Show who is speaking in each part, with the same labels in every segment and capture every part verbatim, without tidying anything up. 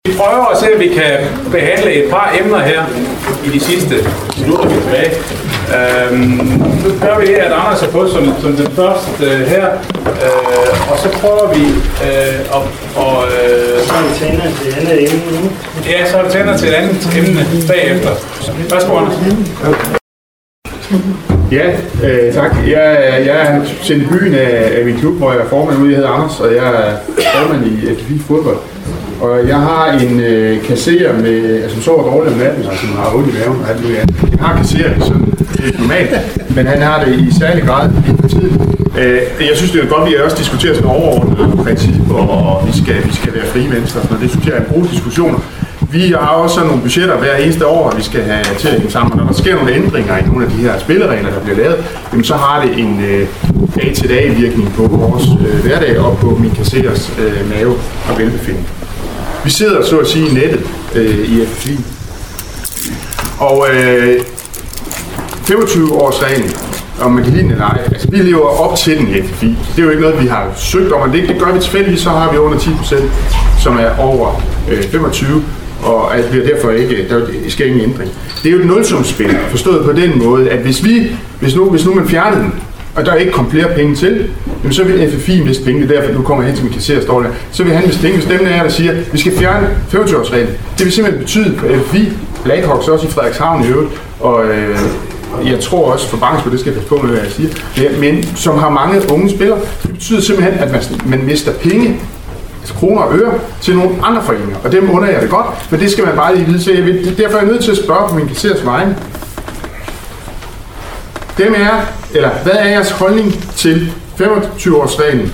Speaker 1: Vi prøver at se, at vi kan behandle et par emner her i de sidste minutter, vi er tilbage. Øhm, nu gør vi her, at Anders er på som, som den første øh, her, øh, og så prøver vi øh, at... Og, øh,
Speaker 2: så har vi tænder til et andet emne nu.
Speaker 1: Ja, så har vi tænder til et andet emne bagefter. Værsgo, Anders.
Speaker 3: Ja, øh, tak. Jeg, jeg er sendt i byen af, af min klub, hvor jeg er formand ude. Jeg hedder Anders, og jeg er formand i F F I fodbold. Og jeg har en øh, kasserer, med, som sover dårligt om natten, og som har ondt i maven og alt muligt andet. Jeg har kasserer, sådan det er normalt, men han har det i særlig grad i tiden. Øh, jeg synes, det er godt, at vi også diskuterer sådan overordnede principper, og vi skal, vi skal være frie mennesker, og det synes jeg er gode diskussioner. Vi har også sådan nogle budgetter hver eneste år, at vi skal have til at hænge sammen. Når der sker nogle ændringer i nogle af de her spilleregler, der bliver lavet, jamen så har det en øh, dag-til-dag-virkning på vores øh, hverdag og på min kasserers øh, mave og velbefindende. Vi sidder så at sige i nettet øh, i F F I. Og øh, femogtyve-årsreglen, om man kan lide den eller ej, altså vi lever op til den i F F I. Det er jo ikke noget, vi har søgt om, og det, det gør vi tilfældigvis, så har vi under ti procent, som er over øh, femogtyve, og at det derfor ikke, der sker ingen ændring. Det er jo et nulsumsspil, forstået på den måde, at hvis vi, hvis nu, hvis nu man fjernede den, og der ikke kom flere penge til, jamen så vil F F I miste penge. Det er derfor, du kommer hen til min kasserer, står der. Så vil han miste penge, hvis dem er, der siger, at vi skal fjerne femogtyve-årsreglen. Det vil simpelthen betyde på F F I, Blackhawks også i Frederikshavn i øvrigt, og øh, jeg tror også for banks på det, skal jeg passe på med, hvad jeg siger, ja, men som har mange unge spillere, det betyder simpelthen, at man, man mister penge, altså kroner og øre, til nogle andre foreninger. Og dem under jeg det godt, men det skal man bare lige vide. Så jeg vil, derfor er jeg nødt til at spørge på min kasserers vegne. Dem er, eller hvad er jeres holdning til femogtyve-årsreglen?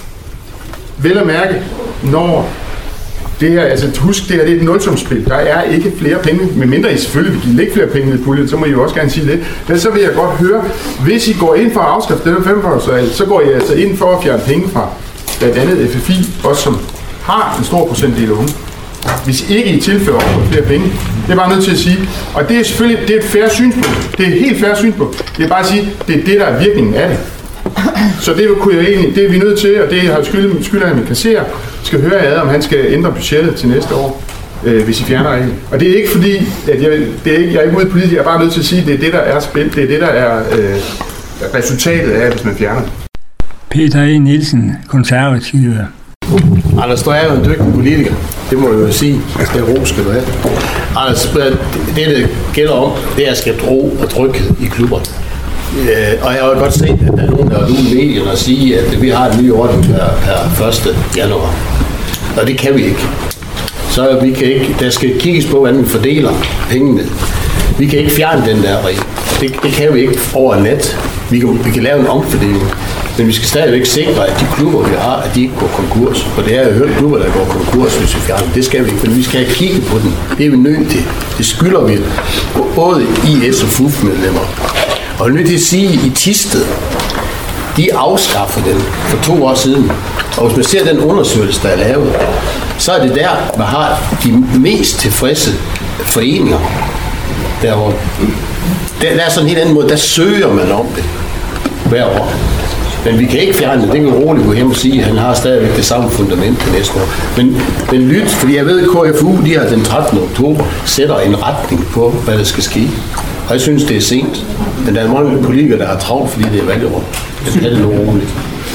Speaker 3: Vel at mærke, når det her, altså husk, det her det er et nulsumsspil. Der er ikke flere penge, medmindre I selvfølgelig vil give ikke flere penge i puljen, så må I jo også gerne sige det. Men så vil jeg godt høre, hvis I går ind for at afskaffe den femogtyve-årsregel, så går I altså ind for at fjerne penge fra blandt andet F F I, også som har en stor procentdel af unge. Hvis ikke I tilfører flere penge. Det er bare nødt til at sige. Og det er selvfølgelig det er et fair synspunkt. Det er et helt fair synspunkt. Det er bare at sige, det er det, der er virkningen af det. Så det kunne jeg egentlig, det er vi nødt til, og det har skyld, skyld af min kasserer, skal høre ad, om han skal ændre budgettet til næste år, øh, hvis I fjerner reglen. Og det er ikke fordi, at jeg, det er ikke, jeg er ikke ude politisk, jeg er bare nødt til at sige, at det er det, der er spil, det er det, der er øh, resultatet af, hvis man fjerner.
Speaker 4: Peter E. Nielsen, konservativ.
Speaker 5: Anders, du er jo en dygtig politiker. Det må du jo sige. Det ro skal du have. Anders, det det gælder om, det er at skabe ro og tryghed i klubber. Og jeg har jo godt set, at der er nogen, der er ude i medierne og sige, at vi har en ny ordning per, per første januar. Og det kan vi ikke. Så vi kan ikke, der skal kigges på, hvordan vi fordeler pengene. Vi kan ikke fjerne den der regel. Det, det kan vi ikke over nat. Vi kan, vi kan lave en omfordeling. Men vi skal stadigvæk sikre, at de klubber, vi har, at de ikke går konkurs. For det er jo hørt klubber, der går konkurs, hvis vi fjerner. Det skal vi ikke, men vi skal have kigget på den. Det er vi nødt til. Det skylder vi både I S og F U F-medlemmer. Og jeg er nødt til at sige, at i Thisted, de afskaffede den for to år siden. Og hvis man ser den undersøgelse, der er lavet, så er det der, man har de mest tilfredse foreninger. Der, hvor, der er sådan en helt anden måde, der søger man om det hver år. Men vi kan ikke fjerne det. Det kan roligt gå hjem og sige, at han har stadigvæk det samme fundament til næste år. Men, men lyt, fordi jeg ved, at K F U de har den trettende oktober sætter en retning på, hvad der skal ske. Og jeg synes, det er sent. Men der er mange politikere, der har travlt, fordi det er valgår. Det er det noget roligt.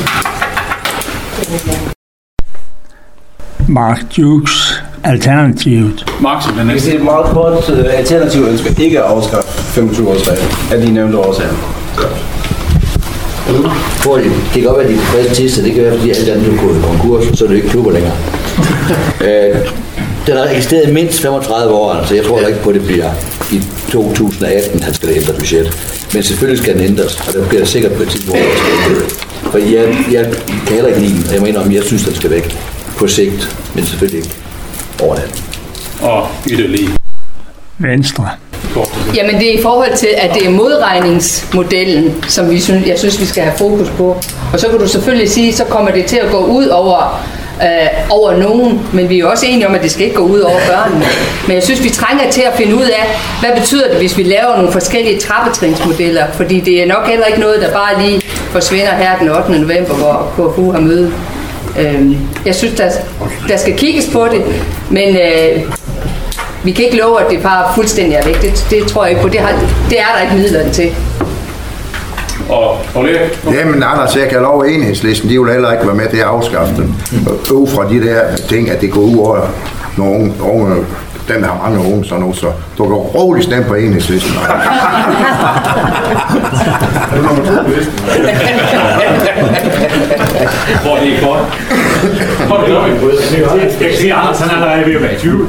Speaker 4: Mark Dukes, Alternativet.
Speaker 1: Mark, som den næste.
Speaker 6: Det er et meget kort alternativ ønsker ikke at afskaffe femogtyve-årsreglen af de nævnte årsager.
Speaker 7: For det kan godt være, at de er tilfredse til sig. Det kan være, fordi alle andre går i konkurs, så er det ikke klubber længere. øh, den har eksisteret mindst femogtredive år, så jeg tror ikke på, at det bliver i to tusind atten, han skal ændre budget. Men selvfølgelig skal den ændres, og der bliver det sikkert på et tidspunkt, hvor der skal ændre. For jeg, jeg kan heller ikke lide den, jeg mener om, jeg synes, den skal væk på sigt, men selvfølgelig ikke over det.
Speaker 1: Og yderligere.
Speaker 4: Venstre.
Speaker 8: Jamen det er i forhold til, at det er modregningsmodellen, som vi synes, jeg synes, vi skal have fokus på. Og så kan du selvfølgelig sige, så kommer det til at gå ud over, øh, over nogen, men vi er jo også enige om, at det skal ikke gå ud over børnene. Men jeg synes, vi trænger til at finde ud af, hvad betyder det, hvis vi laver nogle forskellige trappetrinsmodeller, fordi det er nok heller ikke noget, der bare lige forsvinder her den ottende november, hvor K F U har møde. Øh, jeg synes, der, der skal kigges på det, men øh, vi kan ikke love, at det bare fuldstændig er væk. Det, det tror jeg ikke på. Det, har, det er der ikke midlerne til.
Speaker 1: Og, og det?
Speaker 9: Jamen Anders, jeg kan love Enhedslisten, de vil heller ikke være med til at afskaffe dem. Ud fra de der ting, at det går ud over nogle unge, unge dem der har mange unge, så nu, så du kan roligt stemme på Enhedslisten.
Speaker 1: Hvor det er godt. Hvor det er godt.
Speaker 2: Jeg kan sige, Anders, han er allerede ved at være i tvivl.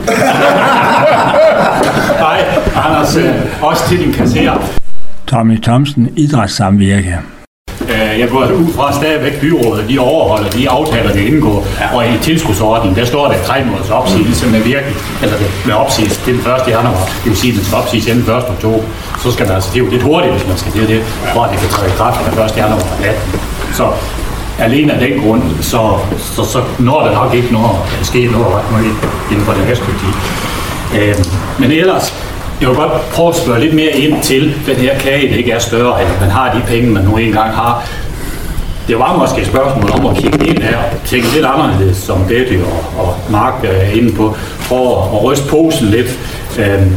Speaker 2: Nej, Anders, også til din kasserer.
Speaker 4: Tommy Thomsen, Idrætssamvirke.
Speaker 2: Jeg går ud fra stadigvæk byrådet, de overholder de aftaler, der indgår, og i tilskudsordningen, der står der tre måneders opsigelse med virkelig, eller med opsigelse til den første januar, det vil sige, at den skal opsiges inden første oktober, så skal man altså, det er jo lidt hurtigt, hvis man skal det, det for at det kan træde i kraft den første januar atten. Så alene af den grund, så, så, så når der nok ikke noget at ske noget inden for det næste tid. Øhm, men ellers, jeg vil godt prøve at spørge lidt mere ind til den her kage, det ikke er større, at man har de penge, man nu engang har. Det var måske et spørgsmål om at kigge ind her og tænke lidt anderledes, som Betty og, og Mark er inde på, for at ryste posen lidt. Øhm,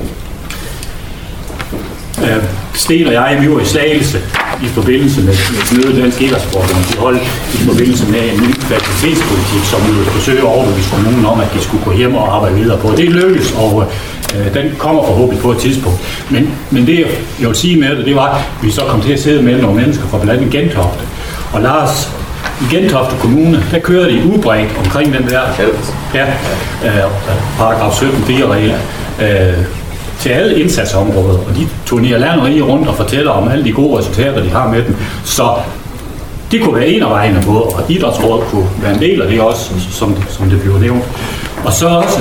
Speaker 2: øh, Sten og jeg, vi var i Slagelse i forbindelse med et møde Dansk Idrætsforbund, de holdt i forbindelse med en ny kvalitetspolitik, som vi ville forsøge at overbevise kommunen om, at de skulle gå hjem og arbejde videre på. Det lykkedes, og øh, den kommer forhåbentlig på et tidspunkt. Men, men det, jeg vil sige med det, det var, at vi så kom til at sidde med nogle mennesker fra blandt andet Gentofte. Og Lars, i Gentofte Kommune, der kører de udbredt omkring den der ja, øh, paragraf sytten fire regel øh, til alle indsatsområder, og de turnerer land og rige rundt og fortæller om alle de gode resultater, de har med dem. Så det kunne være en af vejene på, og idrætsrådet kunne være en del af det også, som, som det bliver nævnt. Og så også,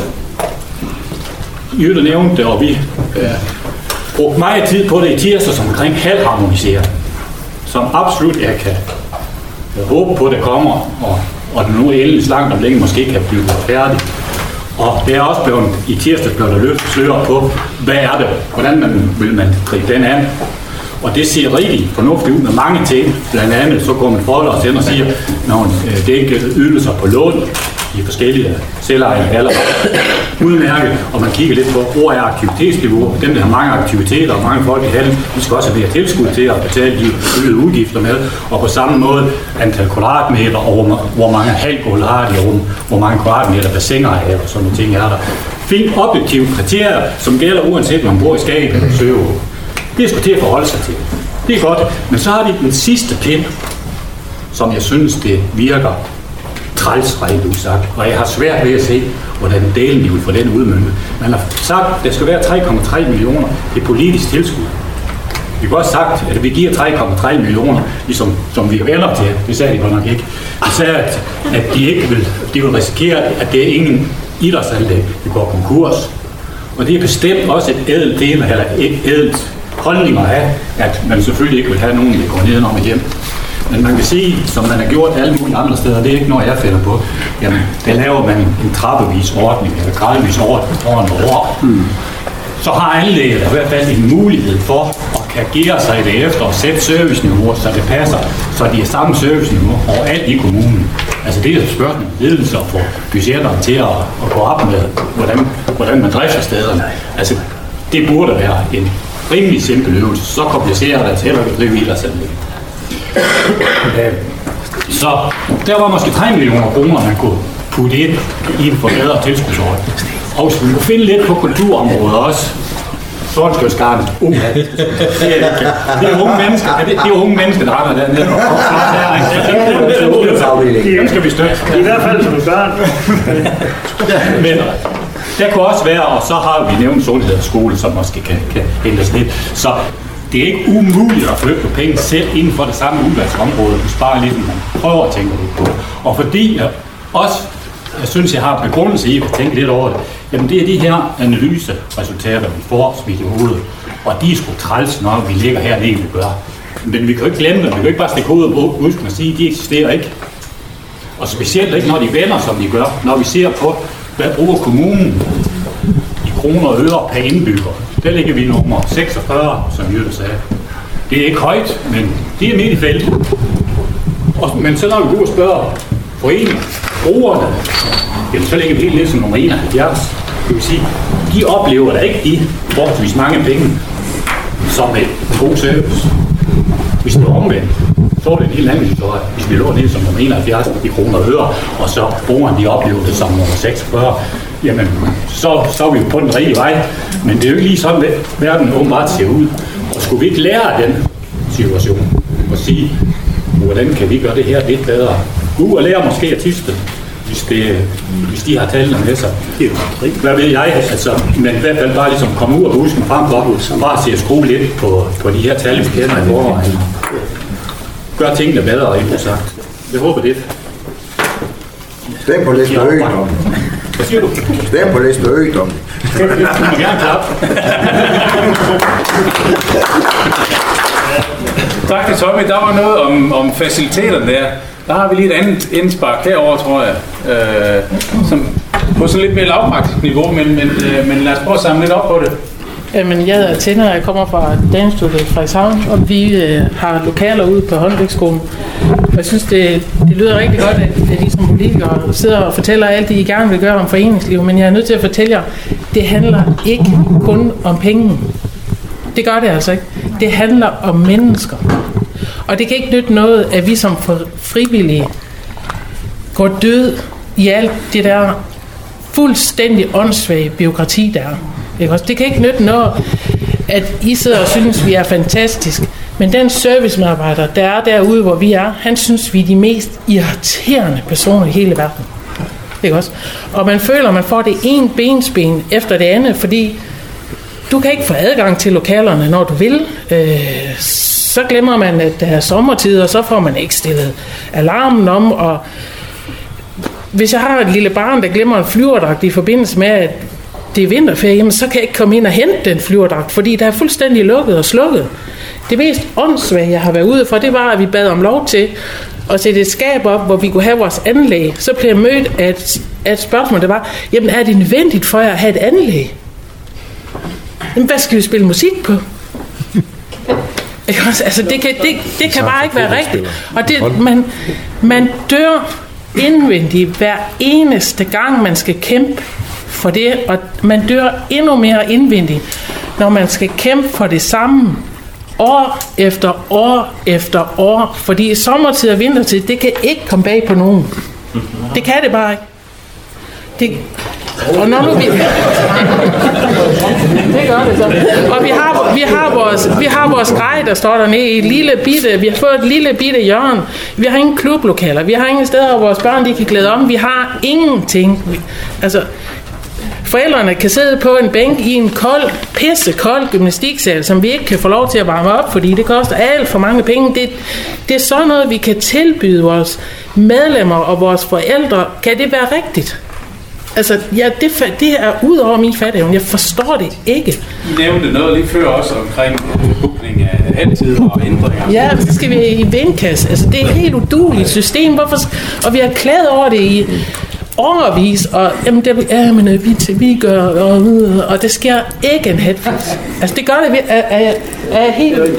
Speaker 2: Jytte nævnte det, og vi øh, brugte meget tid på det i tirsdag som omkring halvharmonisering, som absolut jeg kan jeg håbe på, at det kommer, og, og det nu er endelig langt om længe måske kan blive færdigt. Og det er også blevet, i tirsdag blev der løftet sløret på, hvad er det, hvordan man, vil man gribe den an. Og det ser rigtig fornuftigt ud med mange ting. Blandt andet så går man forholder os hen og siger, når øh, det ikke ydelser på lån i forskellige selvejende haller udmærket, og man kigger lidt på, hvor er aktivitetsniveau. Dem, der har mange aktiviteter og mange folk i hallen, de skal også have tilskud til at betale de øgede udgifter med. Og på samme måde antal kvadratmeter, og hvor, hvor mange halvgulv har de, og hvor mange kvadratmeter bassiner er, og sådan nogle ting er der. Fint objektive kriterier, som gælder uanset om man bor i Skagen eller Søge. Det er sgu til at forholde sig til. Det er godt, men så har de den sidste pind, som jeg synes, det virker træls rent udsagt, og jeg har svært ved at se, hvordan delen de vil få den udmøntet. Man har sagt, at der skal være tre komma tre millioner i politisk tilskud. Vi har også sagt, at vi giver tre komma tre millioner, ligesom som vi vender til. Det sagde de godt nok ikke. De sagde, at, at de ikke vil, de vil risikere, at det er ingen idrætsanlæg, vi går konkurs. Og det er bestemt også et ædelt tema, eller et ædelt holdning at have, at man selvfølgelig ikke vil have nogen, der går ned og hjem. Men man kan sige, som man har gjort alle mulige andre steder, det er ikke noget, jeg finder på. Jamen, der laver man en trappevis ordning, eller gradvis ordning over en år. Mm. Så har anlægget i hvert fald en mulighed for at kagere sig i det efter og sætte serviceniveau, så det passer, så de er samme serviceniveau overalt i kommunen. Altså det er et spørgsmål om ledelse og få budgetterne til at, at gå op med, hvordan, hvordan man drifter stederne. Altså det burde være en rimelig simpel øvelse. Så kompliceret det heller ikke drive idrætsanlæg. Så der var måske tre millioner kroner, man kunne putte ind i en forbedret tilskudsordning. Og hvis vi kunne finde lidt på kulturområdet også, Sorgenskjølsgarden. Uh, det, er, det er unge mennesker, det, det er unge mennesker, der render dernede. Dem skal vi støtte. I hvert fald som børn.
Speaker 1: Men der kunne også være, og så har vi nævnt sundhedsskole, som måske kan, kan hentes lidt. Så det er ikke umuligt at flytte penge selv inden for det samme udvalgsområde, hvis bare lidt man prøver at tænke lidt på. Og fordi jeg også, jeg synes, jeg har begrundelse i at tænke lidt over det, jamen det er de her analyseresultater, vi får smidt i hovedet, og de er sgu træls, når vi ligger her, det vi gør. Men vi kan jo ikke glemme dem, vi kan jo ikke bare stikke hovedet på busken og sige, at de eksisterer ikke. Og specielt ikke, når de vender, som de gør, når vi ser på, hvad bruger kommunen i kroner og øre per indbygger. Der ligger vi nummer seksogfyrre, som Jytte sagde. Det er ikke højt, men det er midt i feltet. Og, men så når vi går og spørger
Speaker 2: foreninger, brugerne, jamen så ligger vi helt lidt som nummer enoghalvfjerds. Det vil sige, de oplever da ikke de forholdsvis mange penge som et god service. Hvis det var omvendt, så er det en helt anden historie. Hvis vi lå ned som nummer enoghalvfjerds i kroner og øre, og så brugerne de oplever det som nummer seksogfyrre, jamen så, så er vi jo på den rigtige vej. Men det er jo ikke lige sådan, at verden åbenbart ser ud. Og skulle vi ikke lære af den situation og sige, hvordan kan vi gøre det her lidt bedre? Gud og lære måske at tiste, hvis, det, hvis de har tallene med sig. Hvad ved jeg? Altså, men i hvert fald bare ligesom komme ud af busken frem for, bare se at skrue lidt på, på de her tal, vi kender i forvejen. Gør tingene bedre, end sagt. Jeg håber det.
Speaker 9: Stem på Lester Øgedom.
Speaker 2: Hvad siger du?
Speaker 9: Stem på Lester Øgedom.
Speaker 2: Du må gerne klappe.
Speaker 1: Tak til Tommy. Der var noget om, om faciliteterne der. Der har vi lige et andet indspark herovre, tror jeg. Øh, som på sådan lidt mere lavpraktisk niveau, men, men, øh, men lad os prøve at samle lidt op på det.
Speaker 10: Jamen, jeg hedder Tænder, jeg kommer fra Danestudiet i Frederikshavn, og vi øh, har lokaler ude på håndværksskolen. Og jeg synes, det, det lyder rigtig godt, at, at I som politikere sidder og fortæller alt det, I gerne vil gøre om foreningsliv, men jeg er nødt til at fortælle jer, det handler ikke kun om penge. Det gør det altså ikke. Det handler om mennesker. Og det kan ikke nytte noget, at vi som frivillige går død i alt det der fuldstændig åndssvage bureaukrati, der er. Det kan ikke nytte noget, at I sidder og synes, at vi er fantastisk. Men den servicemedarbejder, der er derude, hvor vi er, han synes, vi er de mest irriterende personer i hele verden. Ikke også? Og man føler, at man får det ene bensben efter det andet, fordi du kan ikke få adgang til lokalerne, når du vil. Øh, så glemmer man, at der er sommertid, og så får man ikke stillet alarmen om. Og hvis jeg har et lille barn, der glemmer en flyverdragt i forbindelse med, at det er vinterferie, jamen, så kan jeg ikke komme ind og hente den flyverdragt, fordi der er fuldstændig lukket og slukket. Det mest åndssvage, jeg har været ude for, det var, at vi bad om lov til at sætte et skab op, hvor vi kunne have vores anlæg. Så blev jeg mødt af et, af et spørgsmål, der var, jamen er det nødvendigt for jer at have et anlæg? Jamen hvad skal vi spille musik på? Altså det kan, det, det kan bare ikke være rigtigt. Og det, man, man dør indvendigt hver eneste gang, man skal kæmpe for det, og man dør endnu mere indvendigt, når man skal kæmpe for det samme år efter år efter år, fordi sommertid og vintertid, det kan ikke komme bag på nogen. Det kan det bare ikke. Det, og når nu vi det gør det så. Og vi har, vi har vores vi har vores grej, der står dernede i et lille bitte, vi har fået et lille bitte hjørne. Vi har ingen klublokaler, vi har ingen steder, hvor vores børn de kan glæde om. Vi har ingenting. Altså forældrene kan sidde på en bænk i en kold, pissekold gymnastiksal, som vi ikke kan få lov til at varme op, fordi det koster alt for mange penge. Det, det er sådan noget, vi kan tilbyde vores medlemmer og vores forældre. Kan det være rigtigt? Altså, ja, det, det er ud over min fatteevne. Jeg forstår det ikke.
Speaker 1: I nævnte noget lige før også omkring bookning af halvtider og ændringer.
Speaker 10: Ja, så skal vi i vindkasse. Altså, det er et helt udueligt system. Hvorfor? Og vi har klaget over det i årevis, og jamen, det, ja, men, vi, vi gør, og, og det sker ikke en headfix. Altså, det gør det, er, er, er helt... Er,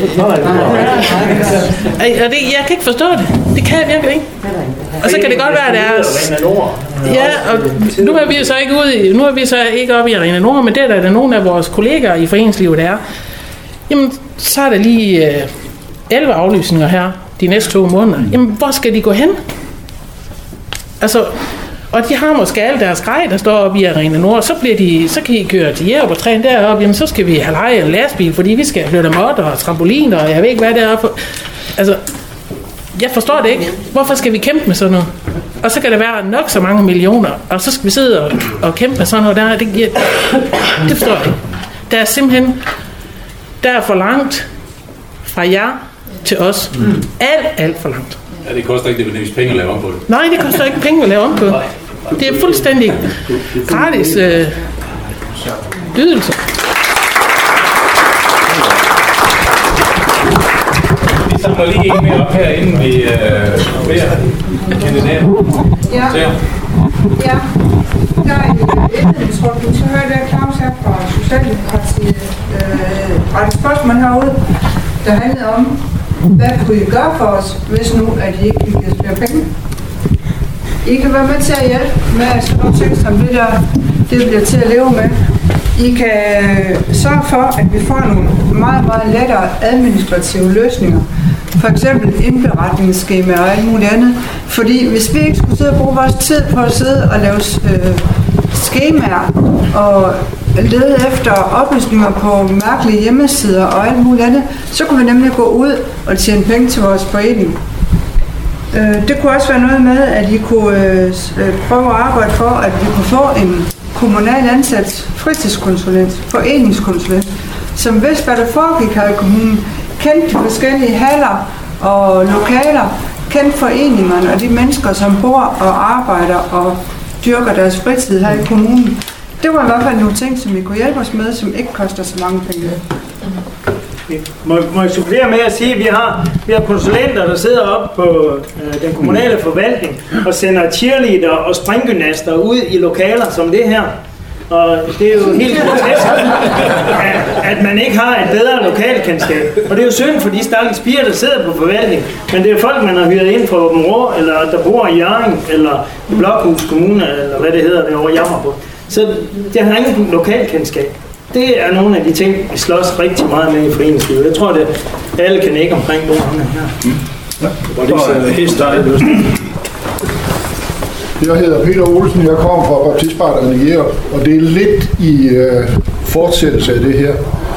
Speaker 10: er det, jeg kan ikke forstå det. Det kan jeg virkelig ikke. Og så kan det godt være, at det er... Ja, og nu er vi så ikke ude i, nu er vi så ikke oppe i Arena Nord, men det der er der nogle af vores kolleger i foreningslivet, der er. Jamen, så er der lige øh, elleve aflysninger her de næste to måneder. Jamen, hvor skal de gå hen? Altså... Og de har måske alle deres grej, der står oppe i Arena Nord, så, bliver de, så kan I køre til Jærup og træne deroppe, jamen så skal vi have leje en lastbil, fordi vi skal flytte modder og trampoliner, og jeg ved ikke hvad det er på. Altså, jeg forstår det ikke. Hvorfor skal vi kæmpe med sådan noget? Og så kan der være nok så mange millioner, og så skal vi sidde og, og kæmpe med sådan noget der. Det, jeg, det forstår jeg ikke. Der er simpelthen, der er for langt fra jer til os. Mm. Alt, alt for langt.
Speaker 1: Ja, det koster ikke det nødvendigvis penge at lave om på det.
Speaker 10: Nej, det koster ikke penge at lave om på. Det er fuldstændig gratis øh, ydelse.
Speaker 1: Vi samler lige en mere op her, inden vi øh, beder kandidaten.
Speaker 11: Ja. Ja. Der er i indledningsrunden, så hørte jeg Claus her fra Socialdemokratiet øh, ret spørgsmål herude, der handlede om, hvad kunne I gøre for os, hvis nu, at I ikke ville give os flere penge? I kan være med til at hjælpe med sådan nogle ting, som det der, det bliver til at leve med. I kan sørge for, at vi får nogle meget, meget lettere administrative løsninger. For eksempel indberetningsskema og alt muligt andet. Fordi hvis vi ikke skulle sidde og bruge vores tid på at sidde og lave øh, skemaer og lede efter oplysninger på mærkelige hjemmesider og alt muligt andet, så kunne vi nemlig gå ud og tjene penge til vores forening. Øh, det kunne også være noget med, at I kunne øh, prøve at arbejde for, at vi kunne få en kommunal ansat fritidskonsulent, foreningskonsulent, som vidste, hvad der foregik her i kommunen, kendte de forskellige haller og lokaler, kendte foreningerne og de mennesker, som bor og arbejder og dyrker deres fritid her i kommunen. Det var i hvert fald nogle ting, som vi kunne hjælpe os med, som ikke koster så mange penge.
Speaker 12: Må, må jeg supplere med at sige, at vi har, vi har konsulenter, der sidder oppe på øh, den kommunale forvaltning og sender cheerleader og springgymnaster ud i lokaler som det her. Og det er jo helt grotesk, at, at man ikke har et bedre lokalkendskab. Og det er jo synd for de stakkels piger, der sidder på forvaltning. Men det er folk, man har hyret ind fra Åben Rå, eller der bor i Hjørring, eller i Blokhus Kommune, eller hvad det hedder derovre i Jammerbugt. Så det har ingen lokalkendskab. Det er nogle af de ting, vi slås rigtig meget med i foreningslivet. Jeg tror, at alle kan ikke omkring bordene her. Mm. Ja. Og det er helt større løsning.
Speaker 13: Jeg hedder Peter Olsen, jeg kommer fra Baptistsparterne i Jæger, og det er lidt i øh, fortsættelse af det her.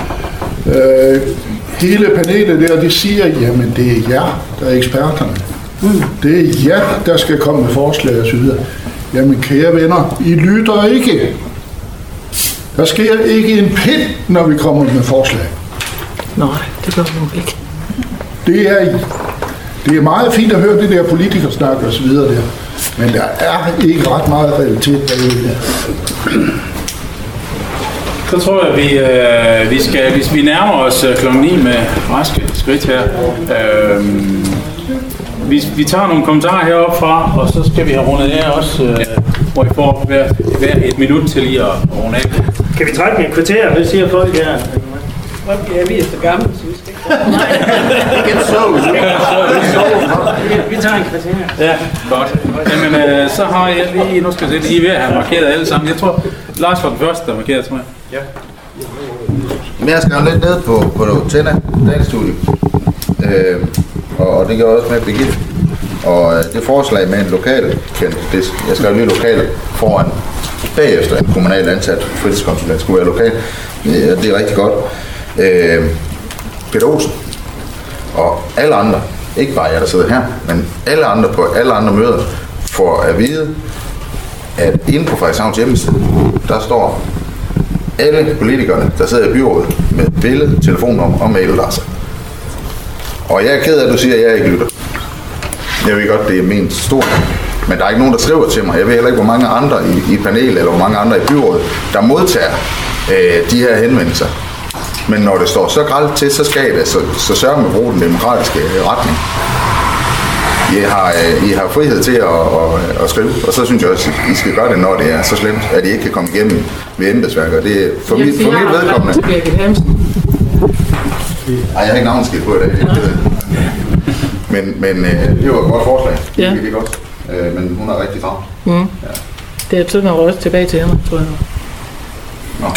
Speaker 13: Øh, hele panelet der, de siger, jamen det er jer, der er eksperterne. Mm. Det er jer, der skal komme med forslag og så videre. Jamen kære venner, I lytter ikke. Der sker ikke en pind, når vi kommer med forslag.
Speaker 10: Nej, det gør vi ikke.
Speaker 13: Det er, det er meget fint at høre det der politikersnak og så videre der. Men der er ikke ret meget realitet derude.
Speaker 1: Så tror jeg, at vi, øh, vi skal, hvis vi nærmer os øh, klokken ni med raske skridt her, øh, vi, vi tager nogle kommentarer heroppe fra, og så skal vi have rundet af også, øh, hvor I får hver, hver et minut til lige at runde af.
Speaker 12: Kan vi trække med en kvarter? Hvad siger folk her?
Speaker 10: Ja, vi er så gamle, så vi skal ikke.
Speaker 12: Nej, vi tager en kvarter.
Speaker 1: Ja, godt. Jamen, øh, så har jeg lige, nu skal jeg se, I er ved at have markeret alle sammen. Jeg tror, Lars var den første, der markerede, tror jeg. Ja.
Speaker 9: Men jeg skrev lidt ned på, på Tænder, dansstudie. Øh, og det gør også med Birgitte. Og det forslag med en lokal kendt, det, jeg skrev lige lokal foran bagefter en kommunal ansat fritidskonsulent skulle være lokal. Det, det er rigtig godt. Øh, Peter Olsen og alle andre, ikke bare jeg, der sidder her, men alle andre på alle andre møder, får at vide, at inde på Frederikshavns hjemmeside, der står alle politikerne, der sidder i byrådet, med billede, telefonnummer og mailadresse. Og jeg er ked af, at du siger, at jeg ikke lytter. Jeg ved godt, det er ment stort, men der er ikke nogen, der skriver til mig. Jeg ved heller ikke, hvor mange andre i, i panelet, eller hvor mange andre i byrådet, der modtager øh, de her henvendelser. Men når det står så grelt til, så skal det, så, så sørger man at bruge den demokratiske retning. I har, I har frihed til at, at, at skrive, og så synes jeg også, at I skal gøre det, når det er så slemt, at I ikke kan komme igennem ved embedsværket. Det er for, mit, for mit vedkommende. Ej, jeg har ikke navnskilt på i dag. Men, men det var et godt forslag.
Speaker 10: Ja.
Speaker 9: Det er godt. Men hun er rigtig travlt.
Speaker 10: Mm. Ja. Det er sådan også tilbage til hende, tror jeg.
Speaker 9: Nå.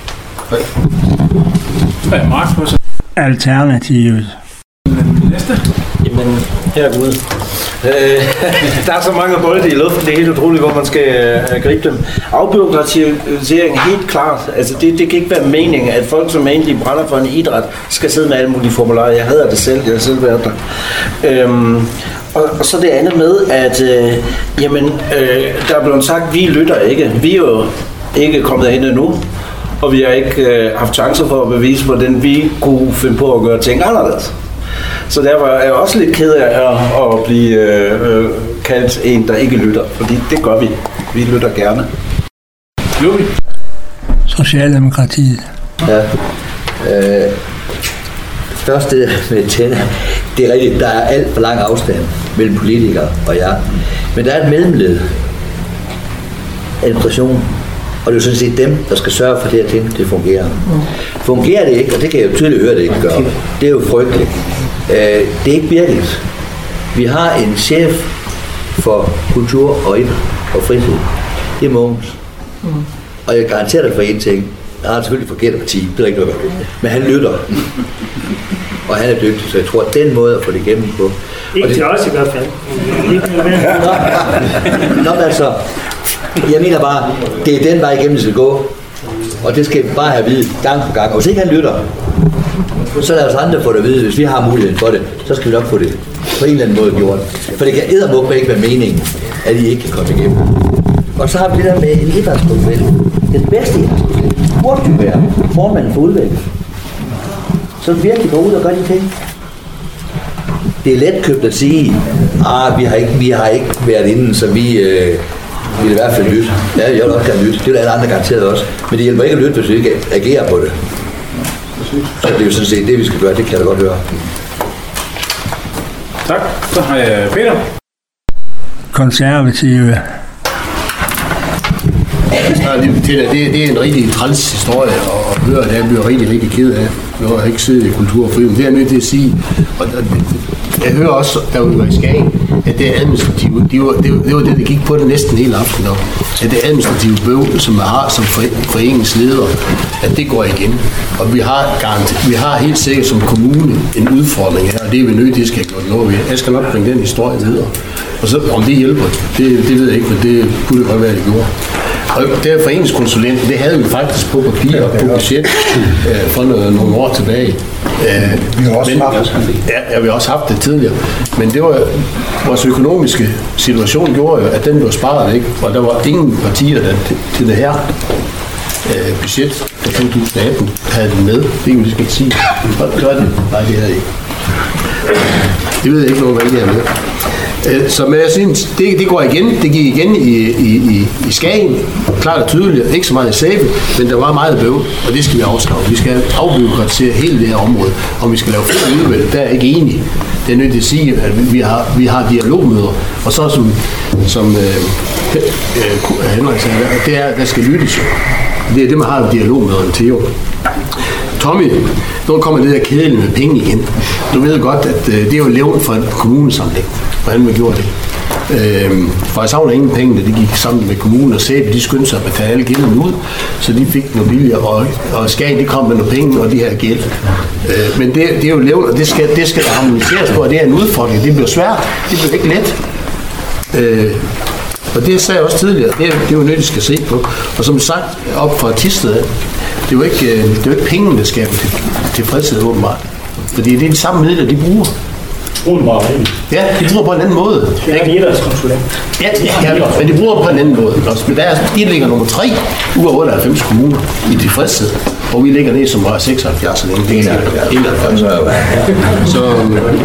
Speaker 1: Ja, Mark,
Speaker 4: Alternativet.
Speaker 1: Næste.
Speaker 14: Jamen, herregud. Øh, der er så mange bolde i luften, det er helt utroligt, hvor man skal uh, gribe dem. Afbureaukratisering helt klart. Altså, det, det kan ikke være meningen, at folk, som egentlig brænder for en idræt, skal sidde med alle mulige formularer. Jeg hader det selv, jeg har selv været der. Øhm, og, og så det andet med, at øh, jamen, øh, der er blevet sagt, at vi lytter ikke. Vi er jo ikke kommet ind endnu. Og vi har ikke øh, haft chancer for at bevise, hvordan vi kunne finde på at gøre ting anderledes. Så derfor er jeg også lidt ked af at, at blive øh, kaldt en, der ikke lytter, fordi det gør vi. Vi lytter gerne.
Speaker 1: Louis?
Speaker 4: Socialdemokratiet.
Speaker 7: Ja. Øh, først det med Tænder. Det er rigtigt, der er alt for lang afstand mellem politikere og jer. Men der er et mellemled. Administration. Og det er jo sådan set dem, der skal sørge for, at det her ting, det fungerer. Fungerer det ikke, og det kan jeg jo tydeligt høre, det ikke gør, det er jo frygteligt. Det er ikke virkeligt. Vi har en chef for kultur og ind og fritid. Det er Mogens. Mm. Og jeg garanterer dig for en ting. Han har selvfølgelig forkert parti, det er ikke noget. Men han lytter. Og han er dygtig, så jeg tror, at den måde at få det igennem på.
Speaker 12: Ikke det, til os i hvert fald.
Speaker 7: Nå, men altså, jeg mener bare, det er den vej igennem, det skal gå. Og det skal bare have at vide gang på gang. Og hvis ikke han lytter, så lad os andre få det at vide. Hvis vi har muligheden for det, så skal vi nok få det på en eller anden måde gjort. For det kan eddermukke ikke være meningen, at I ikke kan komme igennem. Og så har vi det der med en idrætskonsulent. Den bedste idrætskonsulent burde jo være formanden for udvalget. Så virkelig går ud og gør de ting. Det er let købt at sige, at vi har ikke, vi har ikke været inden, så vi øh, vil i hvert fald lytte. Ja, jeg vil også gerne lytte. Det vil alle andre garanteret også. Men det hjælper ikke at lytte, hvis vi ikke agerer på det. Så det er jo sådan set det, vi skal gøre. Det kan jeg da godt høre.
Speaker 1: Tak. Så har jeg Peter.
Speaker 4: Konservative.
Speaker 5: Det, det er en rigtig træls historie at høre, det jeg bliver rigtig, rigtig ked af. Jeg har ikke siddet i Kultur og Frihed, det er jeg nødt til at sige. Og jeg hører også, da vi var i Skagen, at det administrative, det var det, det, var det der gik på det næsten hele aften op. At det administrative bøvl, som man har som foreningsleder, at det går igen. Og vi har, garant, vi har helt sikkert som kommune en udfordring her, og det er vi nødt til at skal gøre noget ved. Jeg skal nok bringe den historie videre. Og så om det hjælper, det, det ved jeg ikke, men det kunne det godt være, det gjorde. Og det er foreningskonsulenten, det havde vi faktisk på papir og på budget øh, for noget, nogle år tilbage. Øh,
Speaker 13: vi har også
Speaker 5: men,
Speaker 13: haft det.
Speaker 5: Ja, vi har også haft det tidligere. Men det var vores økonomiske situation gjorde jo, at den blev sparet væk, og der var ingen partier der, til, til det her øh, budget for to tusind atten havde den med. Det kan vi ikke sige. Gør det? Nej, det havde ikke. Det ved jeg ikke, hvad det er med. Så men jeg synes, det, det går igen. Det gik igen i, i, i, i Skagen. Klart og tydeligt. Ikke så meget i Sæbe, men der var meget bøvl, og det skal vi afskaffe. Vi skal afbureaukratisere hele det her område. Om vi skal lave flere udvalg, der er jeg ikke enig. Det er nødt til at sige, at vi har, vi har dialogmøder, og så som, som øh, øh, Henrik sagde, det er, der skal lyttes. Det er det, man har dialogmøderne til jo. Tommy, nu kommer det der kedelige med penge igen. Du ved godt, at øh, det er jo levnt fra kommunesamling, hvordan man gjorde det. Øh, Frederikshavn har ingen penge, da de gik sammen med kommunen og Sæbe, de skyndte sig at betale alle gælden ud, så de fik noget billigere, og, og Skagen, de kom med noget penge, og de her gæld. Øh, men det, det er jo levnt, og det skal, det skal harmoniseres på, og det er en udfordring. Det bliver svært, det bliver ikke let. Øh, og det sagde jeg også tidligere, det er, det er jo nødt, de skal se på. Og som sagt, op fra Tisted, det er jo ikke, det er jo ikke penge, der skaber til, tilfredshed åbenbart. Fordi det er de samme midler, de bruger. Ja, de bruger på en anden måde.
Speaker 12: Det er ikke idrætskonsulent.
Speaker 5: Ja, ja, men de bruger på en anden måde. Men der er, de ligger nummer tre ud af otteoghalvfems kommuner i tilfredshed. Og vi ligger ned som var seksoghalvfjerds så længe. Det er enoghalvfems. Så,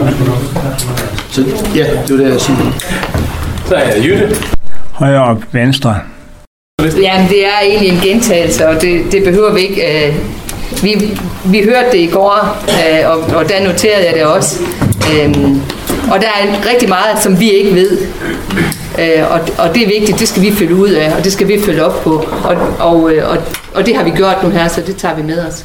Speaker 5: så ja, det var det, jeg siger.
Speaker 1: Så er jeg Jytte.
Speaker 4: Højre op, venstre.
Speaker 8: Jamen, det er egentlig en gentagelse, og det, det behøver vi ikke. Vi, vi hørte det i går, og, og der noterede jeg det også. Og der er rigtig meget, som vi ikke ved. Og, og det er vigtigt, det skal vi følge ud af, og det skal vi følge op på. Og, og, og, og det har vi gjort nu her, så det tager vi med os.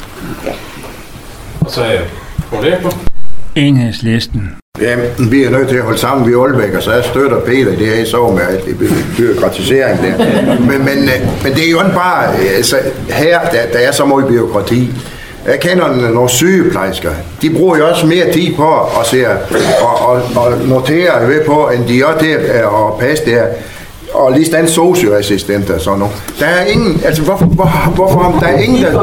Speaker 1: Og så er jeg på det på.
Speaker 4: Enhedslisten.
Speaker 9: Jamen, vi er nødt til at holde sammen ved Aalbæk, og så jeg støtter Peter, det er I så med alt det bureaukratisering der. Men, men, men det er jo ikke bare, altså her, der, der er så meget bureaukrati. Jeg kender nogle sygeplejersker. De bruger jo også mere tid på at se og, og, og notere ved på, end de også det at passe det her. Og lige stand socioassistenter og sådan noget. Der er ingen, altså hvorfor, hvor, hvorfor der er ingen, der...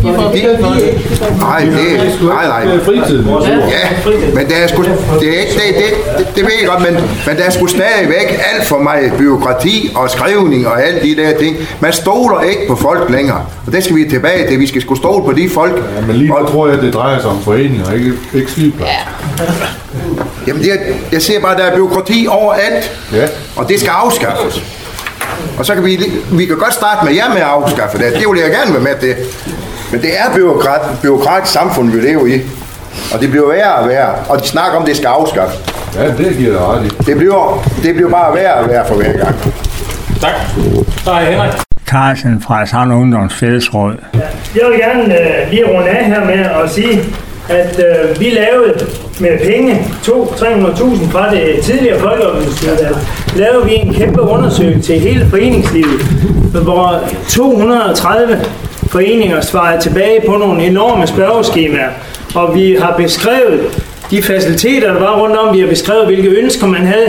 Speaker 9: Nej, det nej, nej. Ja, men der er sgu, det er ikke, det, det, det, det ved jeg godt, men, men der er sgu stadigvæk alt for meget byråkrati og skrivning og alle de der ting. Man stoler ikke på folk længere, og det skal vi tilbage til. Vi skal sgu stole på de folk.
Speaker 13: Ja, men lige nu tror jeg, det drejer sig om foreninger, ikke, ikke sygeplejersker.
Speaker 9: Jamen, det er, jeg siger bare, at der er byråkrati overalt, ja. Og det skal afskaffes. Og så kan vi, vi kan godt starte med jer med at afskaffe det. Det vil jeg gerne være med til. Men det er byråkrat, byråkratisk samfund, vi lever i. Og det bliver værre og værre. Og de snakker om, at det skal afskaffes.
Speaker 13: Ja, det giver det ret i.
Speaker 9: Det bliver, det bliver bare værre og værre for hver gang.
Speaker 1: Tak. Så er Henrik.
Speaker 4: Carlsen fra Frederikshavn Ungdoms Fællesråd.
Speaker 12: Ja, jeg vil gerne uh, lige runde af her med at sige, at øh, vi lavede med penge, to til tre hundrede tusind fra det tidligere folkeoplysningsudvalg, lavede vi en kæmpe undersøgelse til hele foreningslivet, hvor to hundrede og tredive foreninger svarede tilbage på nogle enorme spørgeskemaer, og vi har beskrevet de faciliteter, der var rundt om, vi har beskrevet, hvilke ønsker man havde.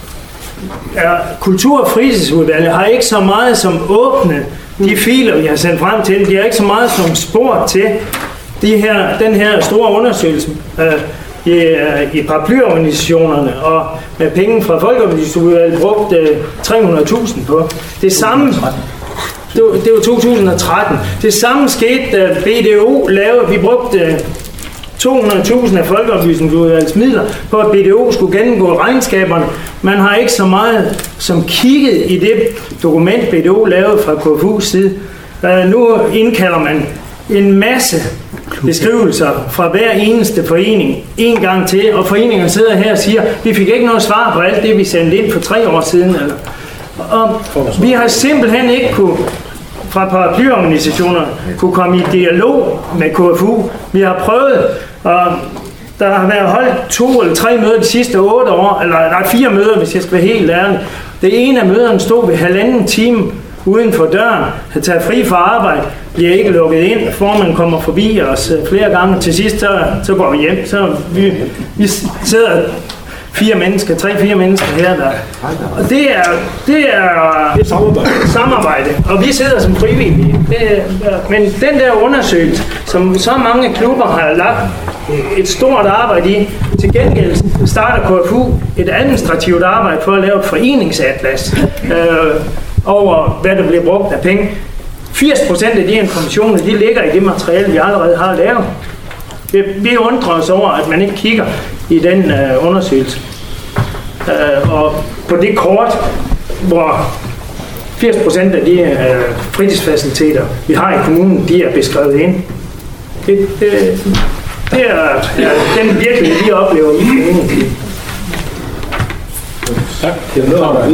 Speaker 12: Ja, Kultur- og fritidsudvalget har ikke så meget som åbne de filer, vi har sendt frem til. De har ikke så meget som spor til de her, den her store undersøgelse øh, i, øh, i paraplyorganisationerne, og med penge fra folkeoplysningsudvalget brugt øh, tre hundrede tusind på. Det samme, det var, det var to tusind og tretten. Det samme skete, da B D O lavede, vi brugte øh, to hundrede tusind af folkeoplysningsudvalgets midler på, at B D O skulle gennemgå regnskaberne. Man har ikke så meget som kigget i det dokument, B D O lavede fra K F U's side. Uh, nu indkalder man en masse beskrivelser fra hver eneste forening en gang til, og foreningerne sidder her og siger, vi fik ikke noget svar på alt det, vi sendte ind for tre år siden. Eller. Og vi har simpelthen ikke kunne fra paraplyorganisationer kunne komme i dialog med K F U. Vi har prøvet, og der har været holdt to eller tre møder de sidste otte år, eller der er fire møder, hvis jeg skal være helt ærlig. Det ene af møderne stod ved halvanden time uden for døren, har taget fri fra arbejde, bliver ikke lukket ind, formanden kommer forbi os flere gange. Til sidst, så, så går vi hjem. Så vi, vi sidder fire mennesker, tre-fire mennesker her, der. Og det er, det er, det er samarbejde. samarbejde. Og vi sidder som frivillige. Det er, men den der undersøgelse, som så mange klubber har lagt et stort arbejde i, til gengæld starter K F U et administrativt arbejde for at lave et foreningsatlas øh, over, hvad der bliver brugt af penge. firs procent af de informationer, de ligger i det materiale, vi allerede har lavet. Vi undrer os over, at man ikke kigger i den øh, undersøgelse. Øh, og på det kort, hvor firs procent af de øh, fritidsfaciliteter, vi har i kommunen, de er beskrevet ind. Det, det, det er ja, den virkelig, vi oplever i kommunen.
Speaker 2: Tak. Jeg er nødt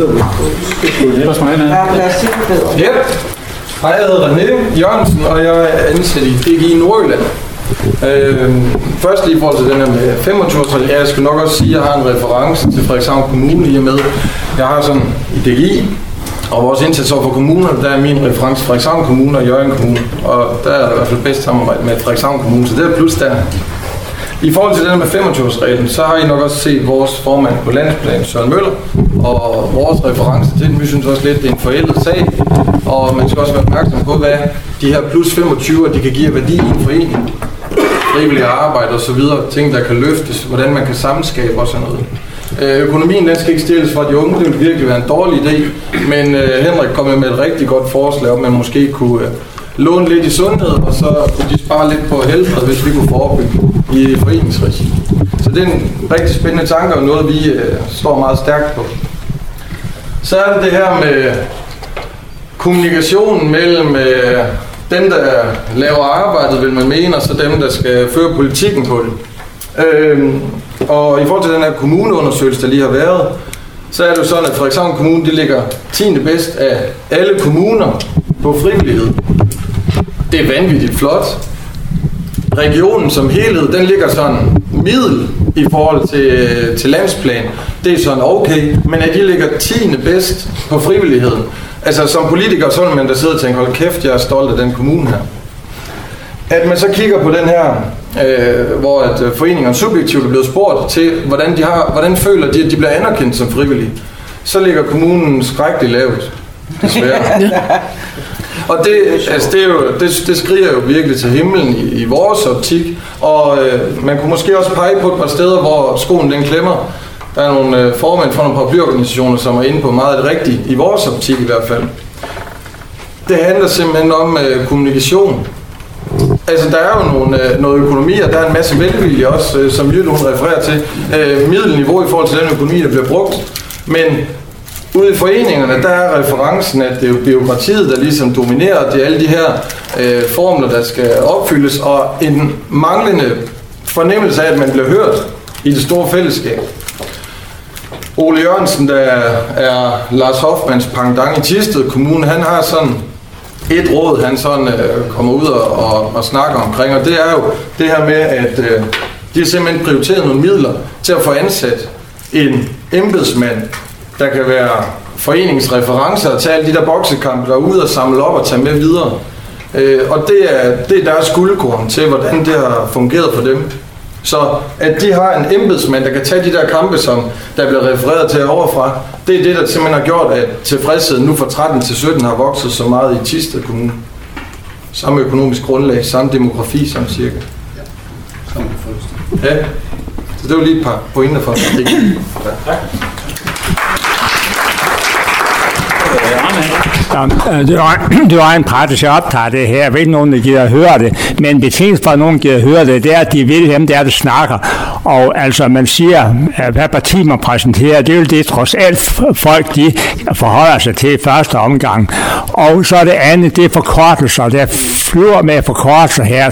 Speaker 15: Ja. Hej, jeg hedder René Jørgensen, og jeg er ansat i D G I Nordjylland. Øh, først lige i forhold til den her med femogtyve års regel, jeg skal nok også sige, at jeg har en reference til Frederikshavn Kommune i og med. Jeg har sådan i D G I, og vores indsats over for kommunerne, der er min reference Frederikshavn Kommune og Hjørring Kommune, og der er der i hvert fald bedst samarbejde med Frederikshavn Kommune, så det er plus der. I forhold til den med femogtyve års reglen, så har I nok også set vores formand på landsplan, Søren Møller, og vores reference til den. Vi synes også lidt, det er en forældet sag, og man skal også være opmærksom på, hvad de her plus femogtyve, de kan give værdi i en forening. Frivillige arbejde og så videre, ting der kan løftes, hvordan man kan sammenskabe og sådan noget. Øh, økonomien den skal ikke stilles fra de unge, det vil virkelig være en dårlig idé, men øh, Henrik kom med et rigtig godt forslag om, at man måske kunne øh, låne lidt i sundhed, og så kunne de spare lidt på helbred, hvis vi kunne forebygge i foreningsregi. Så det er en rigtig spændende tanke, og noget vi øh, står meget stærkt på. Så er det det her med kommunikationen mellem øh, dem, der laver arbejdet, vil man mene, og så dem, der skal føre politikken på det. Øhm, og i forhold til den her kommuneundersøgelse, der lige har været, så er det jo sådan, at Frederikshavn Kommune, de ligger tiende bedst af alle kommuner på frivillighed. Det er vanvittigt flot. Regionen som helhed, den ligger sådan middel i forhold til, til landsplan. Det er sådan okay, men at de ligger tiende bedst på frivilligheden. Altså som politiker, så vil man der sidder og tænker, hold kæft, jeg er stolt af den kommune her. At man så kigger på den her, øh, hvor at foreningerne subjektivt er blevet spurgt til, hvordan de har, hvordan føler de, at de bliver anerkendt som frivillige, så ligger kommunen skrækkeligt lavt, desværre. Og det, altså det, er jo, det, det skriger jo virkelig til himlen i, i vores optik, og øh, man kunne måske også pege på et par steder, hvor skoen den klemmer. Der er nogle øh, formænd for nogle paraplyorganisationer, som er inde på meget af det rigtige, i vores optik i hvert fald. Det handler simpelthen om øh, kommunikation. Altså der er jo nogle, øh, noget økonomi, og der er en masse velvilje også, øh, som Jytte refererer til, øh, middelniveau i forhold til den økonomi, der bliver brugt. Men ude i foreningerne, der er referencen, at det er jo bureaukratiet, der ligesom dominerer. Det er alle de her øh, formler, der skal opfyldes, og en manglende fornemmelse af, at man bliver hørt i det store fællesskab. Ole Jørgensen, der er Lars Hoffmanns pendant i Thisted Kommune, han har sådan et råd, han sådan øh, kommer ud og, og, og snakker omkring, og det er jo det her med, at øh, de har simpelthen prioriteret nogle midler til at få ansat en embedsmand, der kan være foreningsreferencer og tage alle de der boksekampe derude og samle op og tage med videre. Øh, og det er, det er deres guldkorn til, hvordan det har fungeret for dem. Så at de har en embedsmand, der kan tage de der kampe, som der bliver refereret til overfra, det er det, der simpelthen har gjort, at tilfredsheden nu fra tretten til sytten har vokset så meget i Thisted Kommune. Samme økonomisk grundlag, samme demografi, samme cirka. Ja, så det var lige et par pointer for det. Tak.
Speaker 4: Det var, det var en praktisk optager det her. Jeg ved ikke, nogen der gider at høre det, men betingelsen for, at nogen gider at høre det, det er, at de vil dem, der, der snakker. Og altså, man siger, hvad parti man præsenterer, det er jo det, trods alt folk, de forholder sig til i første omgang. Og så er det andet, det er forkortelser. Der flyver med forkortelser her.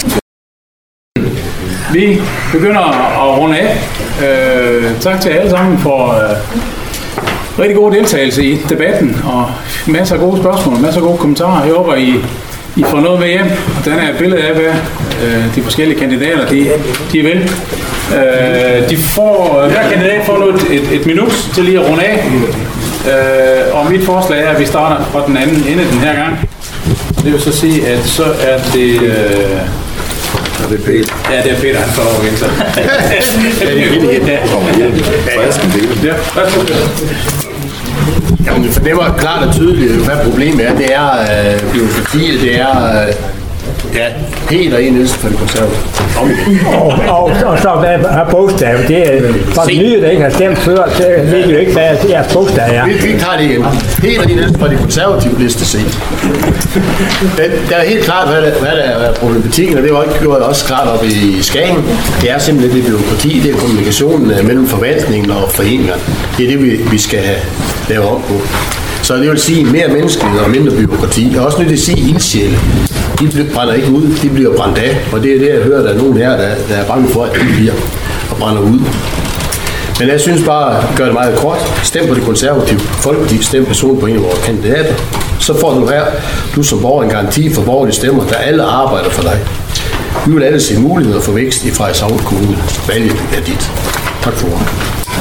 Speaker 1: Vi begynder at runde af. Øh, tak til alle sammen for øh, rigtig god deltagelse i debatten, og masser af gode spørgsmål, masser af gode kommentarer. Jeg håber, I, I får noget med hjem. Den er et billede af, hvad øh, de forskellige kandidater de, de vil. Øh, de får, hver kandidat får nu et, et, et minut til lige at runde af. Øh, og mit forslag er, at vi starter fra den anden ende den her gang. Det vil så sige, at så er det... Øh,
Speaker 9: Ja, det er Peter.
Speaker 1: Ja, det er Peter, han får lov at vente sig. Ja, det er vildt. Ja, værsgo.
Speaker 5: Jamen, vi fornemmer klart og tydeligt, hvad problemet er. Det er øh, byråkratiet, det er... Øh, ja, Peter E. Nielsen fra det konservative.
Speaker 4: Og, og, og så hvad er bogstav? Det er for de nye, der ikke har stemt før, så ved de jo ikke, hvad jeres bogstav er.
Speaker 5: Vi, vi tager det igen. Peter E. Nielsen fra det konservative liste C. Der er helt klart, hvad der, hvad der er problematikken, og det var gjort også klart op i Skagen. Det er simpelthen det byråkrati, det er kommunikationen mellem forvaltningen og foreningerne. Det er det, vi, vi skal have lavet op på. Så det vil sige mere menneskelighed og mindre byråkrati. Jeg er også nødt til at sige ildsjæle. De brænder ikke ud, de bliver brændt af. Og det er det, jeg hører, der er nogen her, der, der er bange for, at de bliver og brænder ud. Men jeg synes bare, at gør det meget kort. Stem på det konservative Folkeparti, stem person på en af vores kandidater. Så får du her, du som borger, en garanti for borgerlige stemmer, der alle arbejder for dig. Vi vil alle se muligheder for vækst i Frederikshavn Kommune. Valget er dit. Tak for ordet.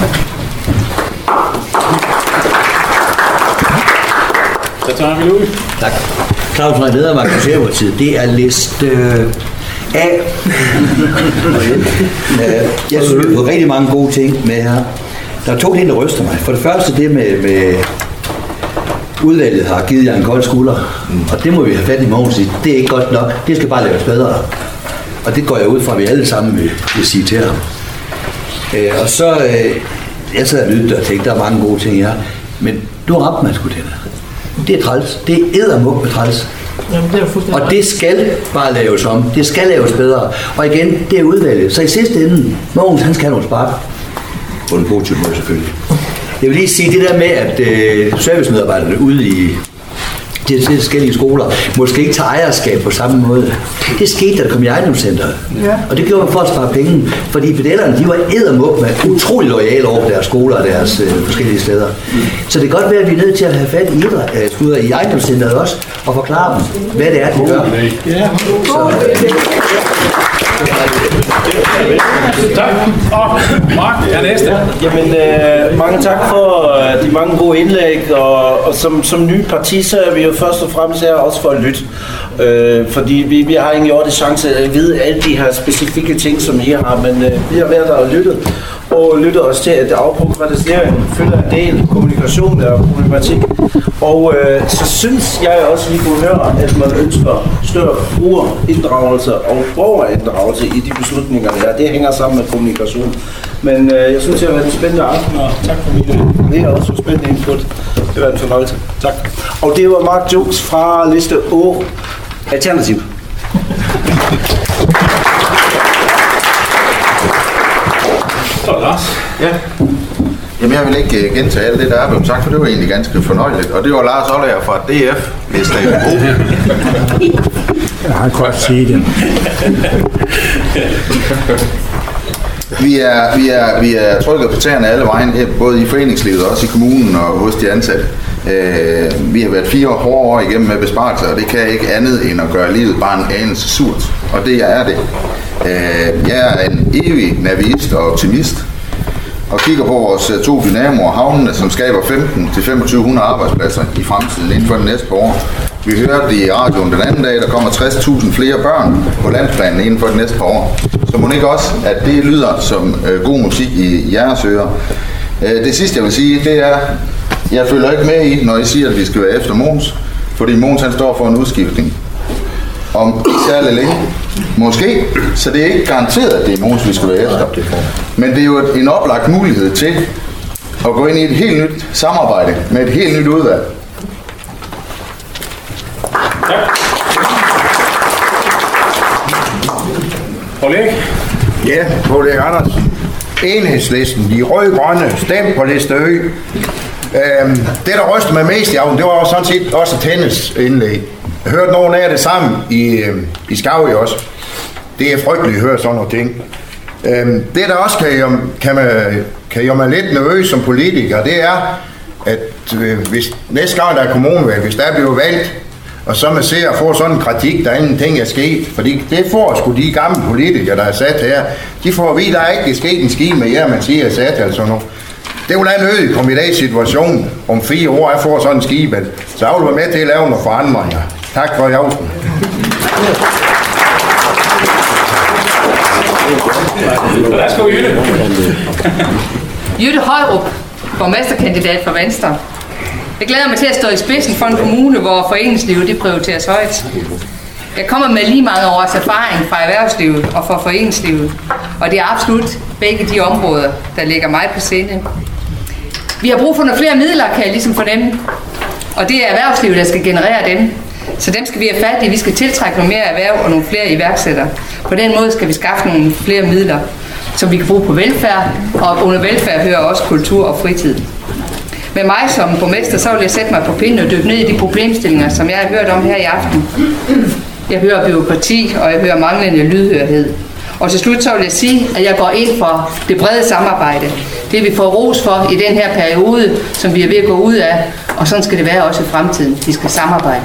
Speaker 1: Så tager vi ud.
Speaker 7: Tak. Claus Høj Nedermark, Konservative, det er liste A. Jeg synes, vi har fået rigtig mange gode ting med her. Der er to ting, der ryster mig. For det første, det med, med udvalget har givet jer en kold skulder, og det må vi have fat i morgen sige. Det er ikke godt nok. Det skal bare laves bedre. Og det går jeg ud fra, at vi alle sammen vil, vil sige til ham. Og så, jeg sad og lyttede og tænkte, der er mange gode ting her, men du har ramt mig sgu til det. Det er træls. Det er eddermuk med træls.
Speaker 10: Jamen, det er
Speaker 7: og det skal bare laves om. Det skal laves bedre. Og igen, det er udvalget. Så i sidste ende, Mogens, han skal have nogle spark. På en positiv måde selvfølgelig. Jeg vil lige sige det der med, at øh, servicemedarbejderne ude i de forskellige skoler måske ikke tager ejerskab på samme måde. Det skete, da der kom i ejendomscenteret. Ja. Og det gjorde man for at spare penge. Fordi pedellerne, de var eddermuk med utrolig loyale over deres skoler og deres øh, forskellige steder. Så det kan godt være, at vi er nødt til at have fat i, idræt, øh, i ejendomscenteret også, og forklare dem, hvad det er, de gør.
Speaker 1: Ja. Så, tak. Og Mark er næste.
Speaker 14: Jamen, øh, mange tak for øh, de mange gode indlæg, og, og som, som ny parti, så er vi jo først og fremmest her også for at lytte. Øh, fordi vi, vi har egentlig også chance at vide alle de her specifikke ting, som I har, men øh, vi har været der og lyttet, og lyttet også til, at afprokratisering fylder en del kommunikation og problematik. Og øh, så synes jeg også, at vi kunne høre, at man ønsker større brugerinddragelse og borgerinddragelse i de beslutninger, der er. Det hænger sammen med kommunikation. Men øh, jeg synes, det har været en spændende aften, og tak for mit det er også spændende input. Det har været en fornøjelse. Tak. Og det var Mark Jokes fra liste O. Alternativ.
Speaker 1: Så Lars.
Speaker 9: Ja. Jamen jeg vil ikke gentage alt det, der er blevet sagt, for det var egentlig ganske fornøjeligt. Og det var Lars Ollager fra D F, liste O.
Speaker 4: Jeg har godt sige det.
Speaker 9: Vi er, vi er, vi er trykket på tæerne alle vejen, både i foreningslivet og også i kommunen og hos de ansatte. Øh, vi har været fire hårde år igennem med besparelser, og det kan ikke andet end at gøre livet bare en anelse surt. Og det er det. Øh, jeg er en evig navist og optimist, og kigger på vores to dynamoer, havnene, som skaber femten til femogtyve hundrede arbejdspladser i fremtiden inden for det næste år. Vi hørte i radioen den anden dag, der kommer tres tusind flere børn på landsplanen inden for det næste par år. Så må ikke også, at det lyder som øh, god musik i jeres ører. Øh, det sidste jeg vil sige, det er, jeg følger ikke med i, når I siger, at vi skal være efter Mogens, fordi Mogens han står for en udskiftning om særlig længe. Måske, så det er ikke garanteret, at det er Mogens, vi skal være efter. Men det er jo en oplagt mulighed til at gå ind i et helt nyt samarbejde med et helt nyt udvalg.
Speaker 1: Poul Erik?
Speaker 9: Ja, Poul Erik Andersen. Enhedslisten, de rød-grønne, stem på Liste Ø. Øhm, det, der rystede mig mest i aften, det var sådan set også tennis indlæg. Jeg hørte nogen af det sammen i, i Skavø også. Det er frygteligt at høre sådan nogle ting. Øhm, det, der også kan, kan, man, kan gøre mig lidt nervøs som politiker, det er, at øh, hvis næste gang der er kommunevalg, hvis der bliver valgt, og så man ser og får sådan en kritik, der ingenting er sket, fordi det får sgu de gamle politikere, der er sat her, de får at vide, der er ikke sket en skid med jer, man siger er sat, altså noget. Det vil da nødigt komme i dag situation om fire år, jeg får sådan en skibel, så jeg vil være med til at lave nogle forandringer. Tak for i aften.
Speaker 1: Værsgo, Jytte.
Speaker 8: Jytte Højrup, borgmesterkandidat for Venstre. Jeg glæder mig til at stå i spidsen for en kommune, hvor foreningslivet det prioriteres højt. Jeg kommer med lige mange års erfaring fra erhvervslivet og fra foreningslivet, og det er absolut begge de områder, der ligger mig på sinde. Vi har brug for nogle flere midler, kan jeg ligesom fornemme, og det er erhvervslivet, der skal generere dem. Så dem skal vi have fat i. Vi skal tiltrække nogle mere erhverv og nogle flere iværksættere. På den måde skal vi skaffe nogle flere midler, som vi kan bruge på velfærd, og under velfærd hører også kultur og fritid. Med mig som borgmester, så vil jeg sætte mig på pinden og dykke ned i de problemstillinger, som jeg har hørt om her i aften. Jeg hører bureaukrati, og jeg hører manglende lydhørhed. Og til slut så vil jeg sige, at jeg går ind for det brede samarbejde. Det vi får ros for i den her periode, som vi er ved at gå ud af, og sådan skal det være også i fremtiden. Vi skal samarbejde.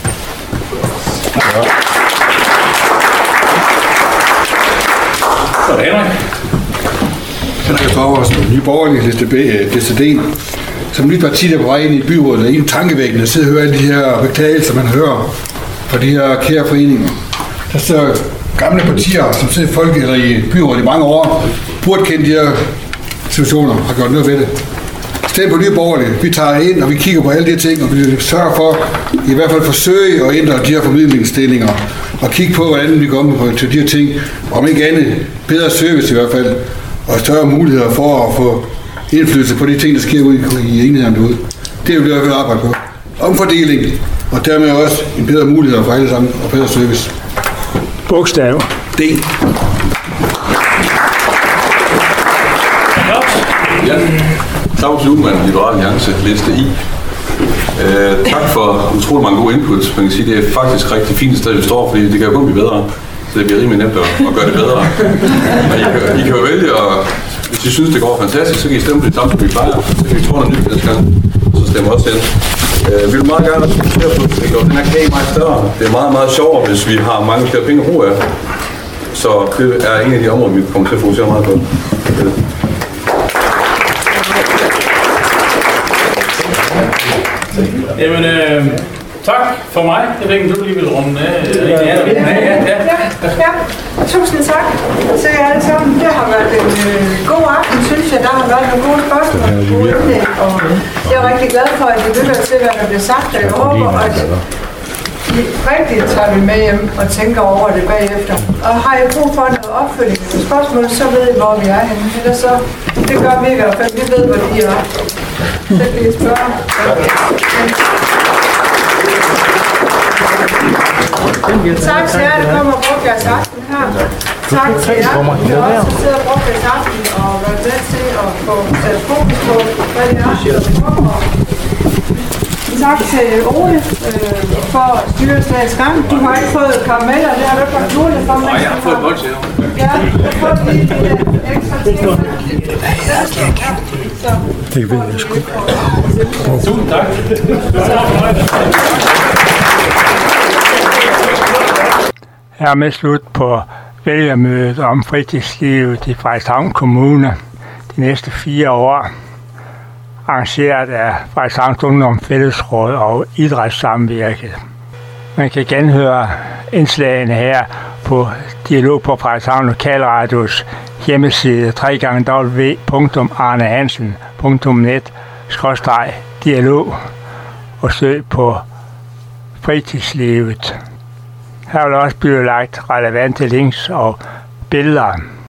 Speaker 1: Så er det Henrik.
Speaker 13: Henrik Thorvaldsen, Nye Borgerlige, Liste B, Liste D. Som nyt parti, der på vej ind i byrådet, er en tankevækkende at sidde og høre alle de her beklagelser, man hører fra de her kære foreninger. Der står gamle partier, som sidder i folk eller i byrådet i mange år, burde kende de her situationer og gjort noget ved det. Stem på Nye Borgerlige. Vi tager ind, og vi kigger på alle de ting, og vi sørger for i hvert fald forsøge at ændre de her formidlingsstillinger og kigge på, hvordan vi kommer til de her ting. Om ikke andet, bedre service i hvert fald, og større muligheder for at få indflydelse på de ting, der sker ude i enhederne derude. Det er jo det, jeg vil arbejde på. Omfordeling, og dermed også en bedre mulighed for alle sammen, og bedre service.
Speaker 4: Bogstav.
Speaker 13: D.
Speaker 16: Ja. Claus Luhmann, Liberal Alliance, Liste I. Øh, tak for utrolig mange gode inputs. Man kan sige, det er faktisk rigtig fint sted, vi står, fordi det kan jo kun blive bedre. Så det bliver rimelig nemt at gøre det bedre. Men I kan, I kan jo vælge, og hvis I synes, det går fantastisk, så kan I stemme på det samme, som vi plejer. Så kan I tårne nyt næste gang, så stemmer også til. Øh, vi vil meget gerne diskutere på, at vi gør den her kage meget større. Det er meget, meget sjovere, hvis vi har mange flere penge at bruge af. Så det er en af de områder, vi kommer til at fokusere meget på.
Speaker 1: Jamen, øh, tak for mig. Jeg ved ikke, om du lige vil runde af. Ja, ja, ja, ja.
Speaker 11: ja. Tusind tak til jer alle sammen. Det har været en øh, god aften, synes jeg. Der har været nogle gode spørgsmål og gode indlæg. Og jeg er rigtig glad for, at I lytter til, hvad der bliver sagt. Og jeg håber, at I rigtig tager det med hjem og tænker over det bagefter. Og har I brug for noget opfølging på spørgsmål, så ved I, hvor vi er henne. Ellers så, det gør vi i hvert fald. Vi ved, hvor de er. Så kan I spørge. Tak til jer, der kommer og bruger jeres aften her. Tak til jer, der også sidder og bruger jeres aften og været med til at få sat fokus på, hvad det er, der foregår. Tak til Ole øh, for at styre slagets gang. Du har ikke fået karameller, det har du ikke fået mulighed for.
Speaker 1: Nej, jeg har fået et bolsje.
Speaker 11: Ja, jeg har fået lige det ekstra ting.
Speaker 4: Det ved jeg sgu.
Speaker 1: Tusind tak.
Speaker 4: Hermed slut på vælgermødet om fritidslivet i Frederikshavn Kommune de næste fire år, arrangeret af Frederikshavns Ungdom Fællesråd og Idrætssamvirket. Man kan genhøre indslagene her på Dialog på Frederikshavn Lokalradios hjemmeside w w w punktum arnehansen punktum net skråstreg dialog og søg på fritidslivet. Her vil også blive lagt relevante links og billeder.